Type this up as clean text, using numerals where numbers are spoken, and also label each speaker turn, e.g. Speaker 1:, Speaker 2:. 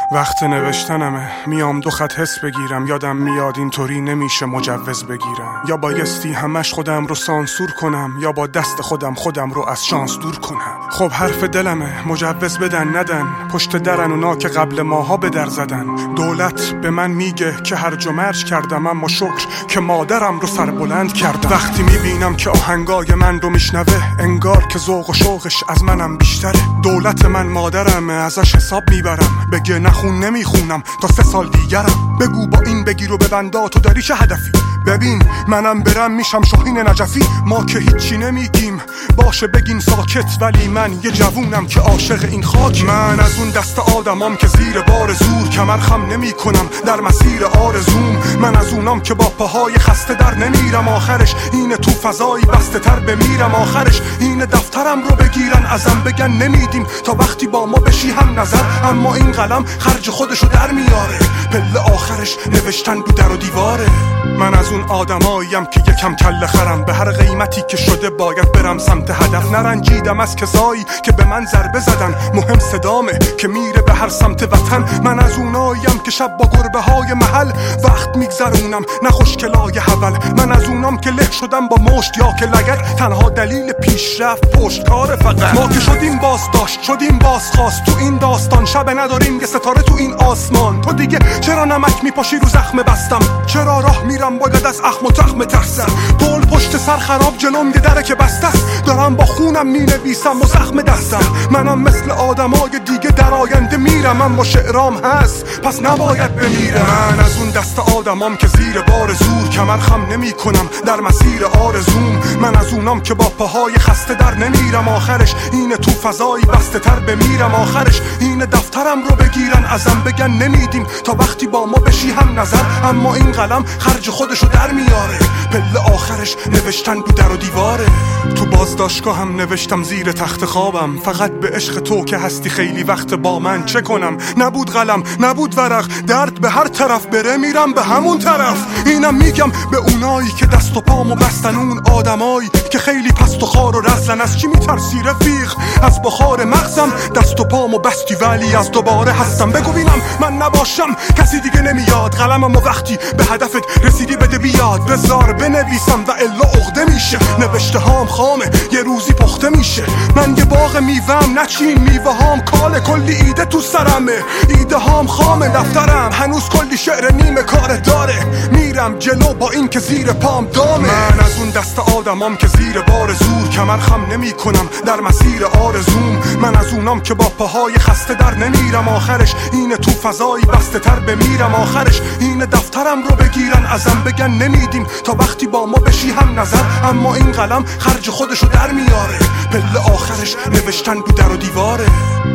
Speaker 1: وقت نوشتنمه، میام 2 خط حس بگیرم. یادم میاد اینطوری نمیشه مجوز بگیرم. یا بایستی همش خودم رو سانسور کنم، یا با دست خودم رو از شانس دور کنم. خب حرف دلمه، مجوز بدن ندن، پشت درن اونا که قبل ماها به در زدن. دولت به من میگه که هرج و مرج کردم، اما شکر که مادرم رو سربلند کردم. وقتی میبینم که آهنگای من رو میشنوه، انگار که ذوق و شوقش از منم بیشتره. دولت من مادرمه، ازش حساب میبرم. بگه نخون نمیخونم تا 3 سال دیگرم. بگو با این بگیر و ببندا تو داری چه هدفی؟ ببین منم برم میشم شاهین نجفی. ما که هیچی نمیگیم، باشه بگین ساکت، ولی من یه جوونم که عاشق این خاک. من از اون دست آدمام که زیر بار زور کمر خم نمی کنم در مسیر آرزوم. من از اونام که با پاهای خسته در نمیرم. آخرش اینه تو فضایی بسته تر بمیرم. آخرش اینه دفترم رو بگیرن ازم بگن نمیدیم تا وقتی با ما بشی هم نظر. اما این قلم خرج خودشو در میاره، پله آخرش نوشتن رو در و دیواره. من از اون آدماییم که یکم کله خرم، به هر قیمتی که شده باید برم سمت هدف. نرنجیدم از کسایی که به من ضربه زدن، مهم صدامه که میره به هر سمت وطن. من از اوناییم که شب با گربه های محل وقت میگذرونم، نه خوشگلای حول. من از اونام که له شدم با مشت یا که لگد، تنها دلیل پیشرفت پشتکار فقط. ما که شدیم بازداشت، شدیم بازخواست تو این داستان. شب نداریم یه ستاره تو این آسمان. تو دیگه چرا نمک میپاشی رو زخم بستم؟ چرا راه میرم باید از اخم و تخم ترسم؟ پل پشت سر خراب جلوم یه دره که بسته است. دارم با خونم مینویسم و زخم دستم. منم مثل آدمای دیگه در آینده میرم، اما شعرام هست پس نباید بمیرم. من از اون دست آدمام که زیر بار زور کمر خم نمی کنم در مسیر آرزوم. من از اونام که با پاهای خسته در نمیرم. آخرش اینه تو فضایی بسته تر بمیرم. آخرش اینه دفترم رو بگیرن ازم بگن نمیدیم تا وقتی با ما بشی هم نظر. اما این قلم خرج خودشو در میاره، پله آخرش نوشتن رو در و دیواره. تو بازداشتگاه هم نوشتم زیر تخت خوابم، فقط به عشق تو که هستی خیلی وقت با من. چه کنم؟ نبود قلم نبود ورق، درد به هر طرف بره میرم به همون طرف. اینم میگم به اونایی که دست و پامو بستن، اون آدمایی که خیلی پست و خار و رزلن. از چی میترسی رفیق؟ از بخار مغزم دست و پامو بستی ولی از دوباره هستم. بگو بینم من نباشم کسی دیگه نمیاد. قلمم و وقتی به هدفت رسیدی بده بیاد. بذار بنویسم و الا عقده میشه. نوشته هام خامه یه روزی پخته میشه. من یه باغ میوهم نچین میوه هام کاله. کلی ایده تو سرمه، ایده هام خامه. دفترم هنوز کلی شعر نیمه کار داره. میرم جلو با این که زیر پام دامه. من از اون دست آدمام که زیر بار زور کمر خم نمی کنم در مسیر آرزوم. من از اونام که با پاهای خسته در نمیرم. آخرش اینه تو فضایی بسته تر بمیرم. آخرش اینه دفترم رو بگیرن ازم بگن نمیدیم تا وقتی با ما بشی هم نظر. اما این قلم خرج خودشو در میاره، پله آخرش نوشتن رو در و دیواره.